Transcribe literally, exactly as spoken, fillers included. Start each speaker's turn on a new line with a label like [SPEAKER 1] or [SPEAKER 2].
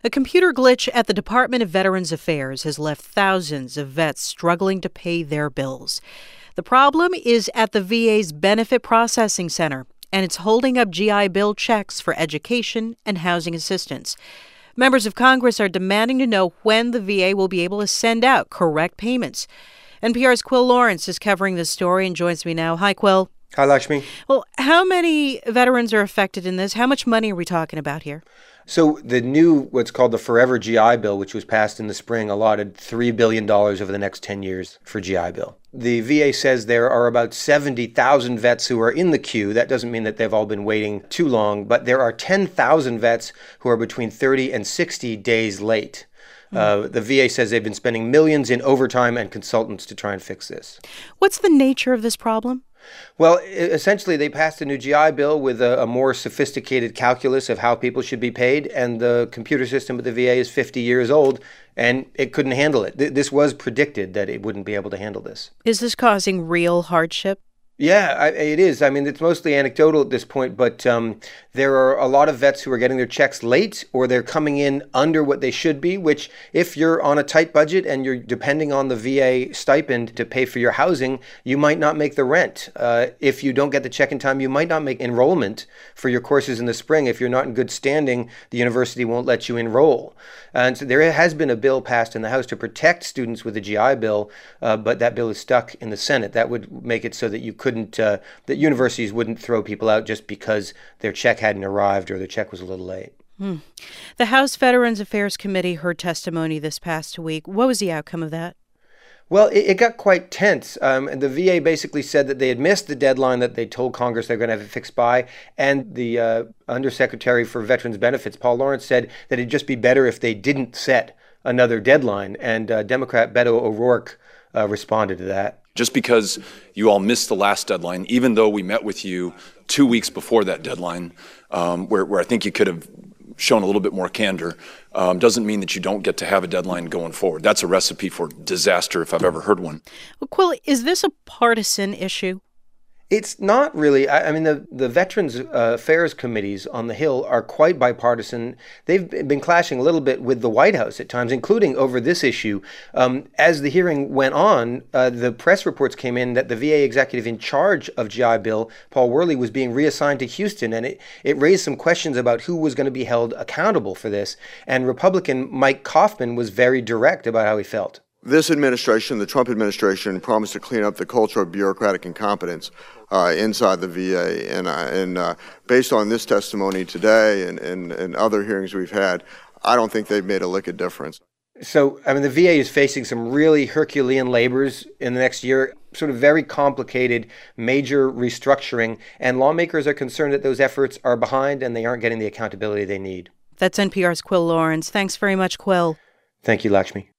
[SPEAKER 1] A computer glitch at the Department of Veterans Affairs has left thousands of vets struggling to pay their bills. The problem is at the V A's Benefit Processing Center, and it's holding up G I Bill checks for education and housing assistance. Members of Congress are demanding to know when the V A will be able to send out correct payments. N P R's Quill Lawrence is covering this story and joins me now. Hi, Quill.
[SPEAKER 2] Hi, Lakshmi.
[SPEAKER 1] Well, how many veterans are affected in this? How much money are we talking about here?
[SPEAKER 2] So the new, what's called the Forever G I Bill, which was passed in the spring, allotted three billion dollars over the next ten years for G I Bill. The V A says there are about seventy thousand vets who are in the queue. That doesn't mean that they've all been waiting too long, but there are ten thousand vets who are between thirty and sixty days late. Uh, the V A says they've been spending millions in overtime and consultants to try and fix this.
[SPEAKER 1] What's the nature of this problem?
[SPEAKER 2] Well, essentially, they passed a new G I Bill with a, a more sophisticated calculus of how people should be paid, and the computer system at the V A is fifty years old, and it couldn't handle it. Th- this was predicted that it wouldn't be able to handle this.
[SPEAKER 1] Is this causing real hardship?
[SPEAKER 2] Yeah, I, it is. I mean, it's mostly anecdotal at this point, but um, there are a lot of vets who are getting their checks late, or they're coming in under what they should be, which if you're on a tight budget and you're depending on the V A stipend to pay for your housing, you might not make the rent. Uh, if you don't get the check in time, you might not make enrollment for your courses in the spring. If you're not in good standing, the university won't let you enroll. And so there has been a bill passed in the House to protect students with the G I Bill, uh, but that bill is stuck in the Senate. That would make it so that you couldn't Uh, that universities wouldn't throw people out just because their check hadn't arrived or their check was a little late.
[SPEAKER 1] Hmm. The House Veterans Affairs Committee heard testimony this past week. What was the outcome of that?
[SPEAKER 2] Well, it, it got quite tense. Um, and the V A basically said that they had missed the deadline that they told Congress they're going to have it fixed by. And the uh, Undersecretary for Veterans Benefits, Paul Lawrence, said that it'd just be better if they didn't set another deadline. And uh, Democrat Beto O'Rourke uh, responded to that.
[SPEAKER 3] Just because you all missed the last deadline, even though we met with you two weeks before that deadline, um, where, where I think you could have shown a little bit more candor, um, doesn't mean that you don't get to have a deadline going forward. That's a recipe for disaster if I've ever heard one.
[SPEAKER 1] Well, Quill, is this a partisan issue?
[SPEAKER 2] It's not really. I, I mean, the, the Veterans uh, Affairs committees on the Hill are quite bipartisan. They've been clashing a little bit with the White House at times, including over this issue. Um, as the hearing went on, uh, the press reports came in that the V A executive in charge of G I Bill, Paul Worley, was being reassigned to Houston, and it, it raised some questions about who was going to be held accountable for this. And Republican Mike Coffman was very direct about how he felt.
[SPEAKER 4] This administration, the Trump administration, promised to clean up the culture of bureaucratic incompetence uh, inside the V A. And, uh, and uh, based on this testimony today and, and, and other hearings we've had, I don't think they've made a lick of difference.
[SPEAKER 2] So, I mean, the V A is facing some really Herculean labors in the next year, sort of very complicated, major restructuring. And lawmakers are concerned that those efforts are behind and they aren't getting the accountability they need.
[SPEAKER 1] That's N P R's Quill Lawrence. Thanks very much, Quill.
[SPEAKER 2] Thank you, Lakshmi.